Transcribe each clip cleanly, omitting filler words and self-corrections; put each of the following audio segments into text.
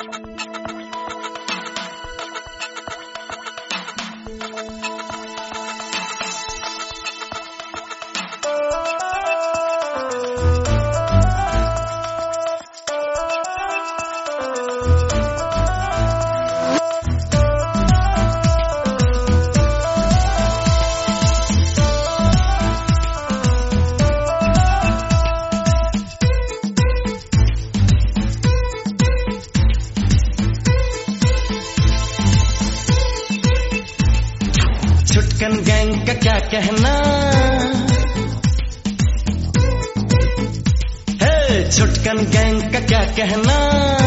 छुटकन gang का क्या कहना है, छुटकन गैंग का क्या कहना।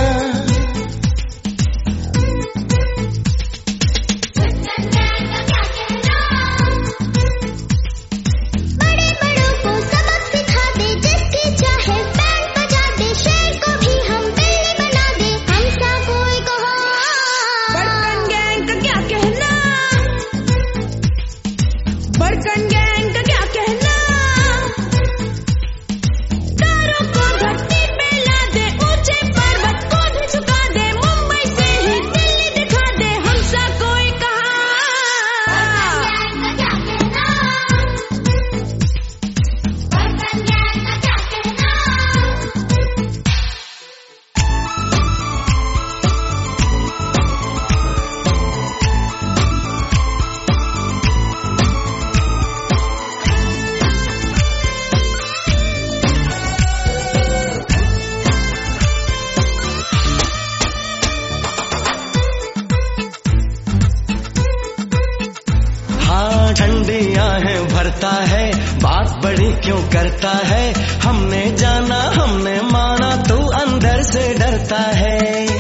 बड़े बड़ों को सबक सिखा दे, जिसकी चाहे बैंड बजा दे, शेर को भी हम बिल्ली बना दे, हम सा कोई कहो। बड़कन गैंग का क्या कहना, बड़कन गैंग का क्या कहना। तारों को धरती पे ला दे, ऊंचे पर्वत को भी झुका दे, मुंबई से ही दिल्ली दिखा दे, हम सा कोई कहा। बड़कन गैंग का क्या कहना। हाँ ठंडी आहें भरता है, बात बड़ी क्यों करता है, हमने जाना हमने माना, तू अंदर से डरता है।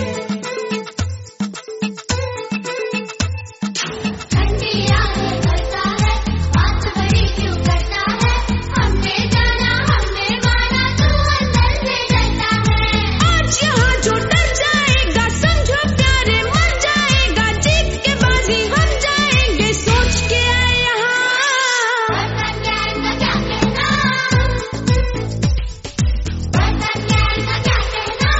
ठंडी आंखें भरता है, बात बड़ी क्यों करता है, हमने जाना हमने माना, तू अंदर से डरता है। आज यहाँ जो डर जाएगा, समझो प्यारे मर जाएगा, जीत के बाजी हम जाएंगे, सोच के आए यहाँ। बड़कन गैंग का क्या कहना, बड़कन गैंग का क्या कहना।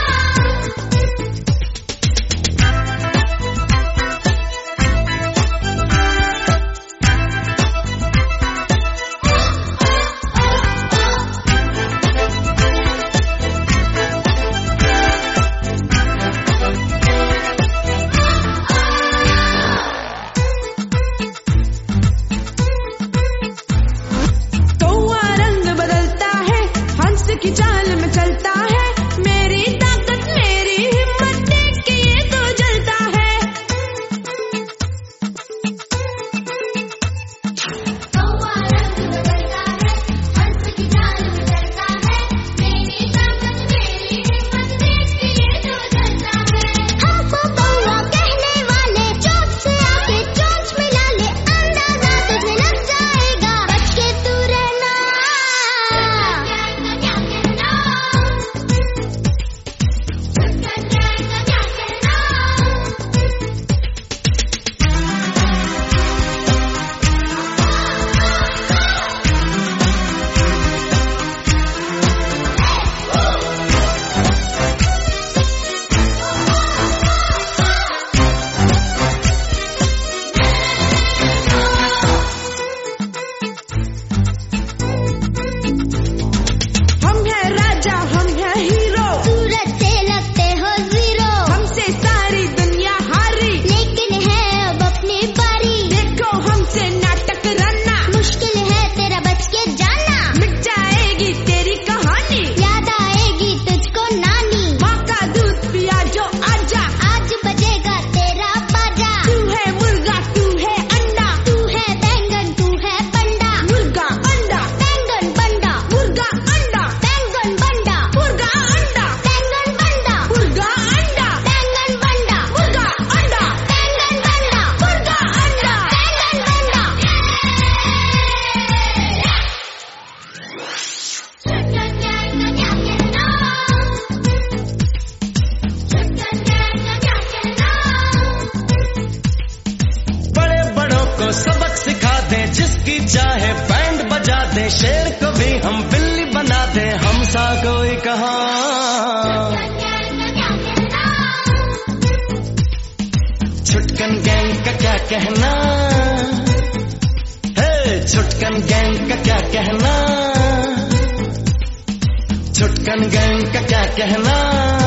कौआ रंग बदलता है, हंस की चाल में चलता है, मेरी ताकत मेरी हिम्मत देख के ये तो जलता है। कौआ रंग बदलता है, हंस की चाल में चलता है, मेरी ताकत मेरी हिम्मत देख के ये तो जलता है। हमको कौआ कहने वाले चोंच से आके चोंच मिला ले, अंदाजा तुझे लग जाएगा, बच के तू रहना। बड़कन गैंग का क्या कहना, बड़कन गैंग का क्या कहना। हम हैं राजा हम हैं हीरो, सूरज से लगते हो जीरो, हमसे सारी दुनिया हारी, लेकिन है अब अपनी बारी। देखो हमसे नाटक रना, मुश्किल है तेरा बच के जाना, मिट जाएगी तेरी कहानी, याद आएगी तुझको नानी। माँ का दूध पिया जो आजा, आज बजेगा तेरा बाजा, तू है मुर्गा तू है अंडा, तू है बैंगन तू है बंडा, मुर्गा अंडा बैंगन बंडा, मुर्गा अंडा बैंगन बंडा, मुर्गा अंडा बैंगन बंडा, मुर्गा अंडा बैंगन बंडा, मुर्गा अंडा बैंगन बंडा, मुर्गा अंडा। बैंगन बंडा। छुटकन गैंग का क्या कहना, छुटकन गैंग का क्या कहना। बड़े बड़ों को सबक सिखा दे, जिसकी चाहे बैंड बजा दे, शेर को भी हम बिल्ली बना दे, हम सा कोई कहा। बड़कन गैंग का क्या कहना, छुटकन गैंग का क्या कहना, हे छुटकन गैंग का क्या कहना, छुटकन गैंग का क्या कहना।